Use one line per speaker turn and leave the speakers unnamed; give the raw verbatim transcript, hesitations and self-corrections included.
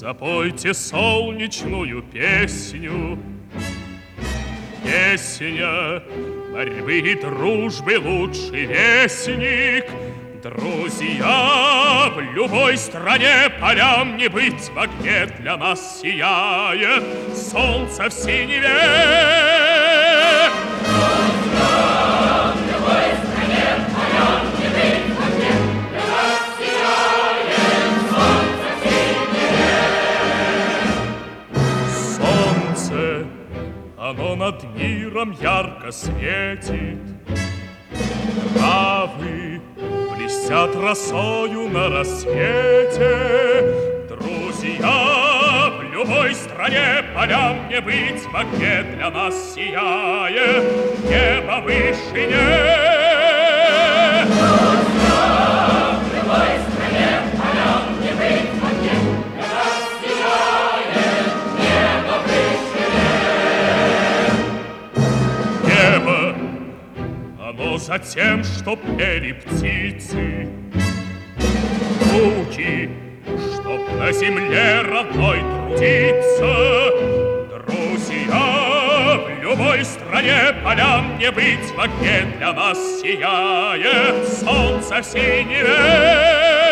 Запойте солнечную песню. Песня борьбы и дружбы лучший вестник. Друзья, в любой стране полям не быть, в огне для нас сияет солнце в синеве. Оно над миром ярко светит, травы блестят росою на рассвете. Друзья, в любой стране полям не быть, в огне для нас сияет небо в вышине. Оно за тем, что пели птицы, руки, чтоб на земле родной трудиться. Друзья, в любой стране полям не быть, в огне для нас сияет солнце в синеве.